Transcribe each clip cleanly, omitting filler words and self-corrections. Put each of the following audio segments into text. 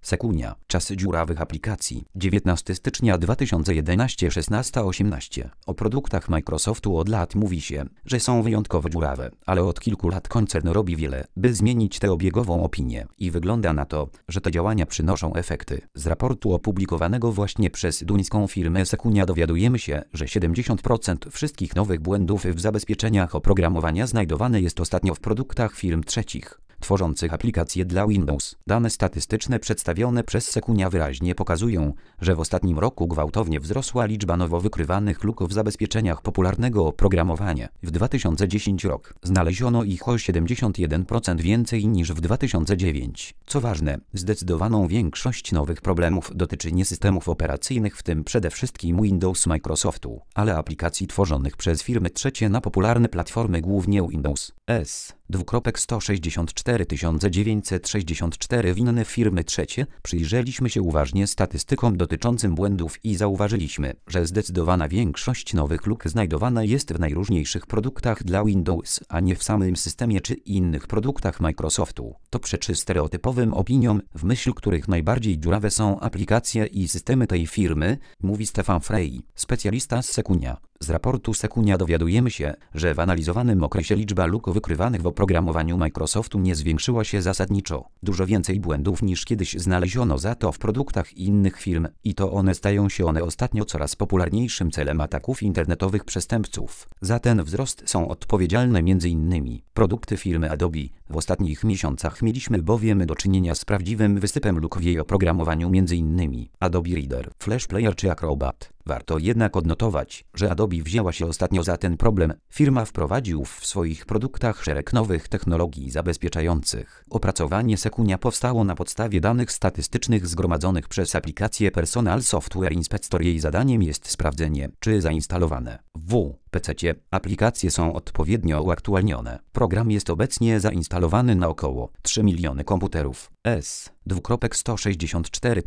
Sekunia. Czasy dziurawych aplikacji. 19 stycznia 2011 16:18. O produktach Microsoftu od lat mówi się, że są wyjątkowo dziurawe, ale od kilku lat koncern robi wiele, by zmienić tę obiegową opinię i wygląda na to, że te działania przynoszą efekty. Z raportu opublikowanego właśnie przez duńską firmę Sekunia dowiadujemy się, że 70% wszystkich nowych błędów w zabezpieczeniach oprogramowania znajdowane jest ostatnio w produktach firm trzecich tworzących aplikacje dla Windows. Dane statystyczne przedstawione przez Sekunia wyraźnie pokazują, że w ostatnim roku gwałtownie wzrosła liczba nowo wykrywanych luk w zabezpieczeniach popularnego oprogramowania. W 2010 rok znaleziono ich o 71% więcej niż w 2009. Co ważne, zdecydowaną większość nowych problemów dotyczy nie systemów operacyjnych, w tym przede wszystkim Windows Microsoftu, ale aplikacji tworzonych przez firmy trzecie na popularne platformy, głównie Windows S. 164 964 inne firmy trzecie. Przyjrzeliśmy się uważnie statystykom dotyczącym błędów i zauważyliśmy, że zdecydowana większość nowych luk znajdowana jest w najróżniejszych produktach dla Windows, a nie w samym systemie czy innych produktach Microsoftu. To przeczy stereotypowym opiniom, w myśl których najbardziej dziurawe są aplikacje i systemy tej firmy, mówi Stefan Frey, specjalista z Sekunia. Z raportu Sekunia dowiadujemy się, że w analizowanym okresie liczba luk wykrywanych w oprogramowaniu Microsoftu nie zwiększyła się zasadniczo. Dużo więcej błędów niż kiedyś znaleziono za to w produktach innych firm i to stają się ostatnio coraz popularniejszym celem ataków internetowych przestępców. Za ten wzrost są odpowiedzialne m.in. produkty firmy Adobe. W ostatnich miesiącach mieliśmy bowiem do czynienia z prawdziwym wysypem luk w jej oprogramowaniu, m.in. Adobe Reader, Flash Player czy Acrobat. Warto jednak odnotować, że Adobe wzięła się ostatnio za ten problem. Firma wprowadziła w swoich produktach szereg nowych technologii zabezpieczających. Opracowanie Sekunia powstało na podstawie danych statystycznych zgromadzonych przez aplikację Personal Software Inspector. Jej zadaniem jest sprawdzenie, czy zainstalowane w PC-cie aplikacje są odpowiednio uaktualnione. Program jest obecnie zainstalowany na około 3 miliony komputerów. S. 164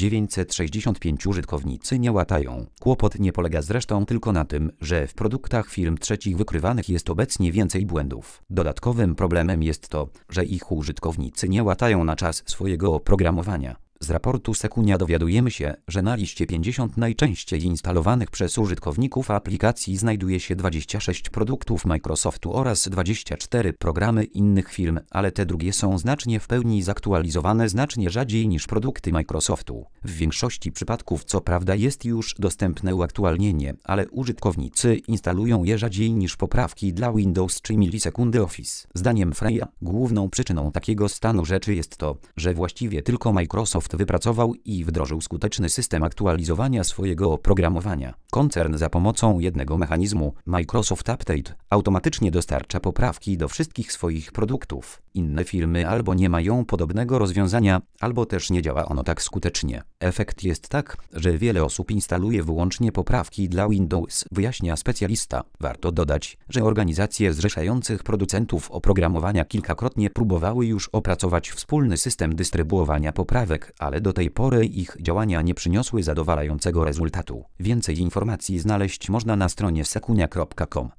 965 użytkownicy nie łatają. Kłopot nie polega zresztą tylko na tym, że w produktach firm trzecich wykrywanych jest obecnie więcej błędów. Dodatkowym problemem jest to, że ich użytkownicy nie łatają na czas swojego oprogramowania. Z raportu Sekunia dowiadujemy się, że na liście 50 najczęściej instalowanych przez użytkowników aplikacji znajduje się 26 produktów Microsoftu oraz 24 programy innych firm, ale te drugie są znacznie w pełni zaktualizowane znacznie rzadziej niż produkty Microsoftu. W większości przypadków co prawda jest już dostępne uaktualnienie, ale użytkownicy instalują je rzadziej niż poprawki dla Windows czy milisekundy Office. Zdaniem Freya, główną przyczyną takiego stanu rzeczy jest to, że właściwie tylko Microsoft wypracował i wdrożył skuteczny system aktualizowania swojego oprogramowania. Koncern za pomocą jednego mechanizmu, Microsoft Update, automatycznie dostarcza poprawki do wszystkich swoich produktów. Inne firmy albo nie mają podobnego rozwiązania, albo też nie działa ono tak skutecznie. Efekt jest tak, że wiele osób instaluje wyłącznie poprawki dla Windows, wyjaśnia specjalista. Warto dodać, że organizacje zrzeszających producentów oprogramowania kilkakrotnie próbowały już opracować wspólny system dystrybuowania poprawek, ale do tej pory ich działania nie przyniosły zadowalającego rezultatu. Więcej informacji znaleźć można na stronie sekunia.com.